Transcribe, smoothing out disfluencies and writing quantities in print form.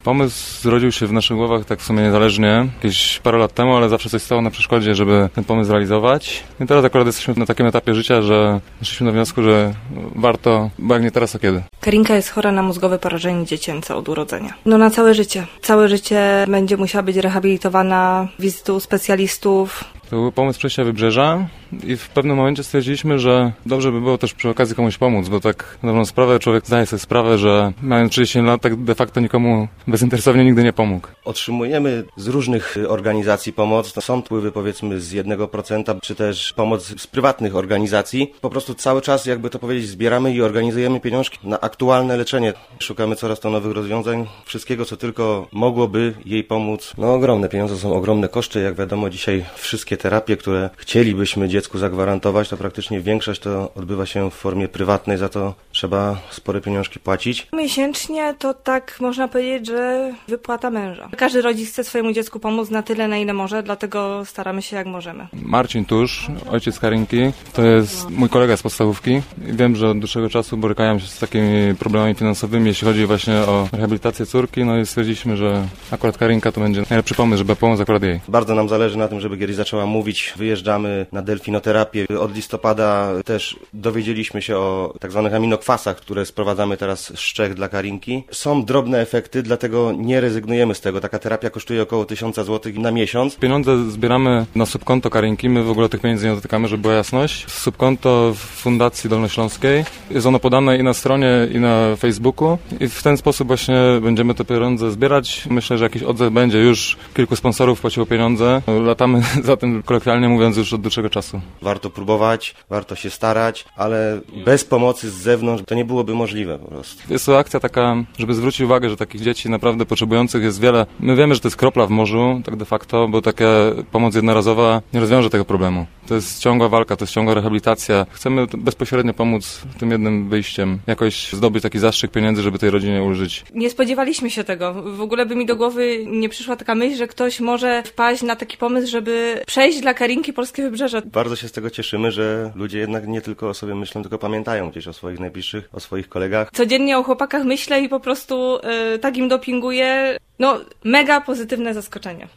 Pomysł zrodził się w naszych głowach tak w sumie niezależnie, jakieś parę lat temu, ale zawsze coś stało na przeszkodzie, żeby ten pomysł zrealizować. I teraz akurat jesteśmy na takim etapie życia, że doszliśmy do wniosku, że warto, bo jak nie teraz, to kiedy? Karinka jest chora na mózgowe porażenie dziecięce od urodzenia. Na całe życie. Całe życie będzie musiała być rehabilitowana, wizyty u specjalistów. To był pomysł przejścia Wybrzeża i w pewnym momencie stwierdziliśmy, że dobrze by było też przy okazji komuś pomóc, bo tak na dobrą sprawę człowiek zdaje sobie sprawę, że mając 30 lat tak de facto nikomu bezinteresownie nigdy nie pomógł. Otrzymujemy z różnych organizacji pomoc. To są wpływy powiedzmy z 1%, czy też pomoc z prywatnych organizacji. Po prostu cały czas, jakby to powiedzieć, zbieramy i organizujemy pieniążki na aktualne leczenie. Szukamy coraz to nowych rozwiązań, wszystkiego co tylko mogłoby jej pomóc. Ogromne pieniądze, są ogromne koszty. Jak wiadomo, dzisiaj wszystkie terapie, które chcielibyśmy dziecku zagwarantować, to praktycznie większość to odbywa się w formie prywatnej, za to trzeba spore pieniążki płacić. Miesięcznie to tak można powiedzieć, że wypłata męża. Każdy rodzic chce swojemu dziecku pomóc na tyle, na ile może, dlatego staramy się jak możemy. Marcin Tusz, ojciec Karinki, to jest mój kolega z podstawówki i wiem, że od dłuższego czasu borykają się z takimi problemami finansowymi, jeśli chodzi właśnie o rehabilitację córki, i stwierdziliśmy, że akurat Karinka to będzie najlepszy pomysł, żeby pomóc akurat jej. Bardzo nam zależy na tym, żeby Geri zaczęła mówić. Wyjeżdżamy na delfinoterapię. Od listopada też dowiedzieliśmy się o tak zwanych aminokwasach, które sprowadzamy teraz z Czech dla Karinki. Są drobne efekty, dlatego nie rezygnujemy z tego. Taka terapia kosztuje około 1000 zł na miesiąc. Pieniądze zbieramy na subkonto Karinki. My w ogóle tych pieniędzy nie dotykamy, żeby była jasność. Subkonto w Fundacji Dolnośląskiej. Jest ono podane i na stronie, i na Facebooku. I w ten sposób właśnie będziemy te pieniądze zbierać. Myślę, że jakiś odzew będzie. Już kilku sponsorów płaciło pieniądze. Latamy za tym, kolokwialnie mówiąc, już od dłuższego czasu. Warto próbować, warto się starać, ale bez pomocy z zewnątrz to nie byłoby możliwe po prostu. Jest to akcja taka, żeby zwrócić uwagę, że takich dzieci naprawdę potrzebujących jest wiele. My wiemy, że to jest kropla w morzu, tak de facto, bo taka pomoc jednorazowa nie rozwiąże tego problemu. To jest ciągła walka, to jest ciągła rehabilitacja. Chcemy bezpośrednio pomóc tym jednym wyjściem, jakoś zdobyć taki zastrzyk pieniędzy, żeby tej rodzinie ulżyć. Nie spodziewaliśmy się tego. W ogóle by mi do głowy nie przyszła taka myśl, że ktoś może wpaść na taki pomysł, żeby przejść dla Karinki Polskie Wybrzeże. Bardzo się z tego cieszymy, że ludzie jednak nie tylko o sobie myślą, tylko pamiętają gdzieś o swoich najbliższych, o swoich kolegach. Codziennie o chłopakach myślę i po prostu tak im dopinguję. Mega pozytywne zaskoczenie.